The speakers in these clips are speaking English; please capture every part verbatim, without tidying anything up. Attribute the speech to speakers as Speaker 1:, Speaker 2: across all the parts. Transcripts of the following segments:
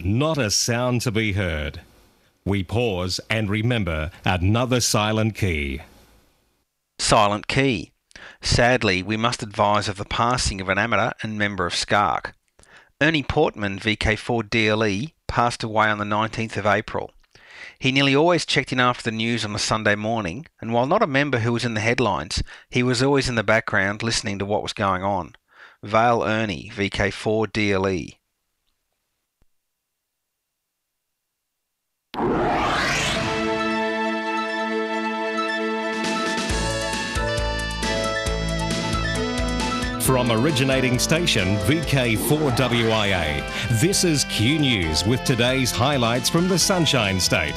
Speaker 1: Not a sound to be heard. We pause and remember another silent key.
Speaker 2: Silent key. Sadly, we must advise of the passing of an amateur and member of SCARC. Ernie Portman, V K four D L E, passed away on the nineteenth of April. He nearly always checked in after the news on a Sunday morning, and while not a member who was in the headlines, he was always in the background listening to what was going on. Vale Ernie, V K four D L E.
Speaker 1: From originating station V K four W I A, this is Q News with today's highlights from the Sunshine State.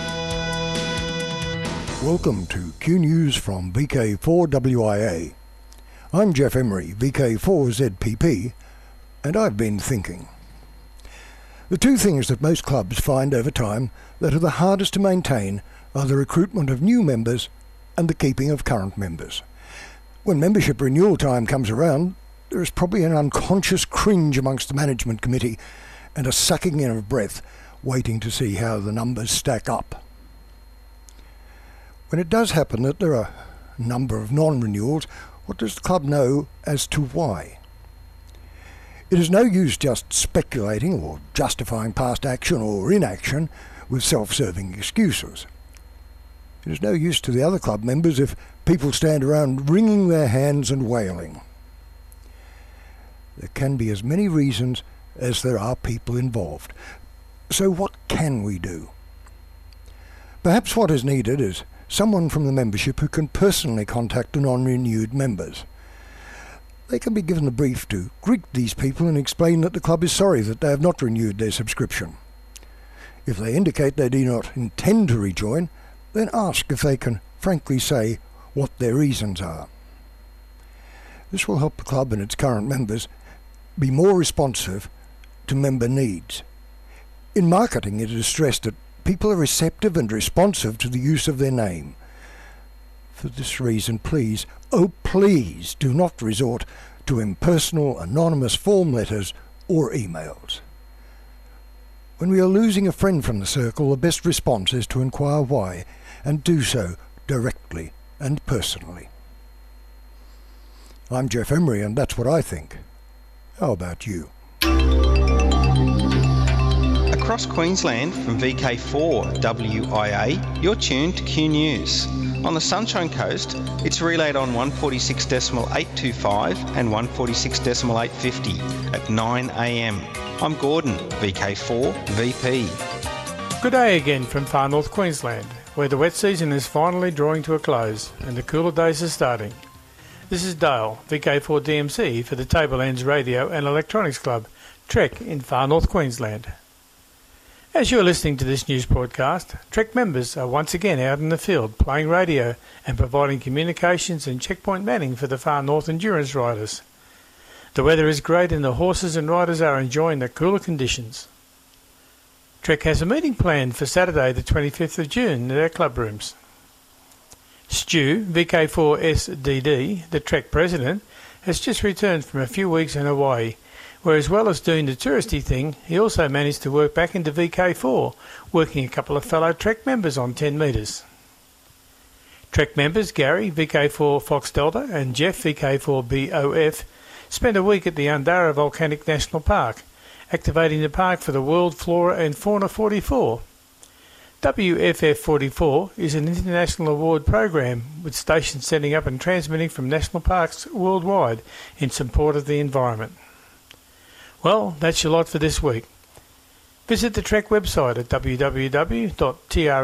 Speaker 3: Welcome to Q News from V K four W I A. I'm Jeff Emery, V K four Z P P, and I've been thinking. The two things that most clubs find over time that are the hardest to maintain are the recruitment of new members and the keeping of current members. When membership renewal time comes around, there is probably an unconscious cringe amongst the management committee and a sucking in of breath, waiting to see how the numbers stack up. When it does happen that there are a number of non-renewals, what does the club know as to why? It is no use just speculating or justifying past action or inaction with self-serving excuses. It is no use to the other club members if people stand around wringing their hands and wailing. There can be as many reasons as there are people involved. So what can we do? Perhaps what is needed is someone from the membership who can personally contact the non-renewed members. They can be given a brief to greet these people and explain that the club is sorry that they have not renewed their subscription. If they indicate they do not intend to rejoin, then ask if they can frankly say what their reasons are. This will help the club and its current members be more responsive to member needs. In marketing, it is stressed that people are receptive and responsive to the use of their name. For this reason, please, oh please, do not resort to impersonal, anonymous form letters or emails. When we are losing a friend from the circle, the best response is to inquire why, and do so directly and personally. I'm Jeff Emery, and that's what I think. How about you?
Speaker 2: Across Queensland from V K four W I A, you're tuned to Q News. On the Sunshine Coast, it's relayed on one forty-six point eight two five and one forty-six point eight five zero at nine a m. I'm Gordon, V K four V P.
Speaker 4: Good day again from far north Queensland, where the wet season is finally drawing to a close and the cooler days are starting. This is Dale, V K four D M C for the Tablelands Radio and Electronics Club, Trek in far north Queensland. As you are listening to this news broadcast, Trek members are once again out in the field playing radio and providing communications and checkpoint manning for the far north endurance riders. The weather is great and the horses and riders are enjoying the cooler conditions. Trek has a meeting planned for Saturday the twenty-fifth of June at our club rooms. Stu, V K four S D D, the Trek president, has just returned from a few weeks in Hawaii, where as well as doing the touristy thing, he also managed to work back into V K four, working a couple of fellow Trek members on ten metres. Trek members Gary, V K four Fox Delta, and Jeff, V K four B O F, spent a week at the Undara Volcanic National Park, activating the park for the World Flora and Fauna forty-four. W F F forty-four is an international award program with stations setting up and transmitting from national parks worldwide in support of the environment. Well, that's your lot for this week. Visit the Trek website at w w w dot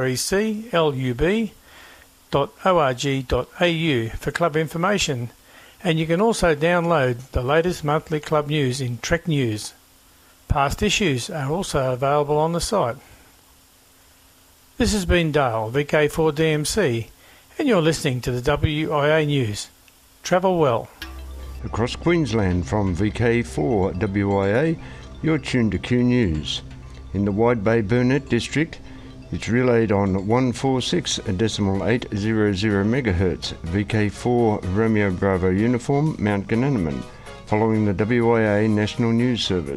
Speaker 4: treclub dot org dot a u for club information, and you can also download the latest monthly club news in Trek News. Past issues are also available on the site. This has been Dale, V K four D M C, and you're listening to the W I A News. Travel well.
Speaker 5: Across Queensland from V K four W I A, you're tuned to Q News. In the Wide Bay Burnett district, it's relayed on one forty-six point eight hundred megahertz, V K four Romeo Bravo Uniform, Mount Gananoman, following the W I A National News Service,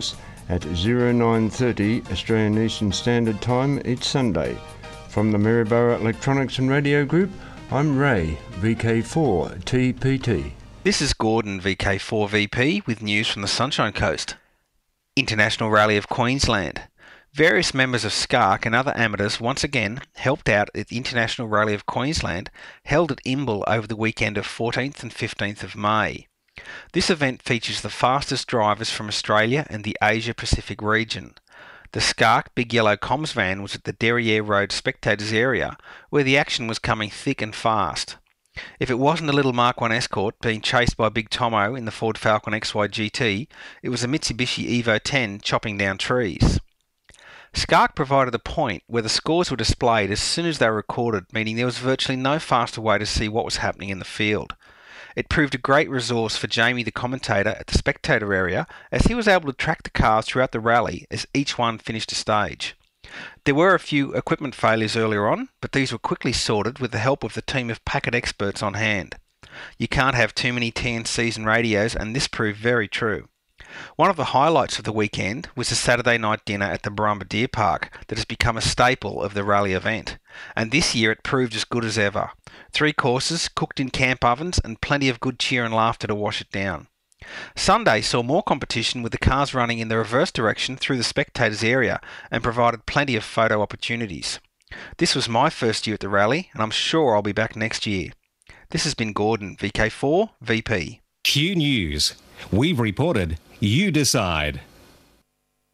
Speaker 5: at oh nine thirty Australian Eastern Standard Time each Sunday. From the Maryborough Electronics and Radio Group, I'm Ray, V K four T P T.
Speaker 2: This is Gordon, V K four V P, with news from the Sunshine Coast. International Rally of Queensland. Various members of SCARC and other amateurs once again helped out at the International Rally of Queensland, held at Imbil over the weekend of fourteenth and fifteenth of May. This event features the fastest drivers from Australia and the Asia-Pacific region. The SCARC Big Yellow Comms van was at the Derriere Road spectators area, where the action was coming thick and fast. If it wasn't a little Mark one Escort being chased by Big Tomo in the Ford Falcon X Y G T, it was a Mitsubishi Evo ten chopping down trees. SCARC provided a point where the scores were displayed as soon as they were recorded, meaning there was virtually no faster way to see what was happening in the field. It proved a great resource for Jamie the commentator at the spectator area, as he was able to track the cars throughout the rally as each one finished a stage. There were a few equipment failures earlier on, but these were quickly sorted with the help of the team of Packet experts on hand. You can't have too many T N Cs and radios, and this proved very true. One of the highlights of the weekend was the Saturday night dinner at the Barumba Deer Park that has become a staple of the rally event, and this year it proved as good as ever. Three courses, cooked in camp ovens, and plenty of good cheer and laughter to wash it down. Sunday saw more competition, with the cars running in the reverse direction through the spectators area and provided plenty of photo opportunities. This was my first year at the rally, and I'm sure I'll be back next year. This has been Gordon, V K four V P.
Speaker 1: Q News. We've reported, you decide.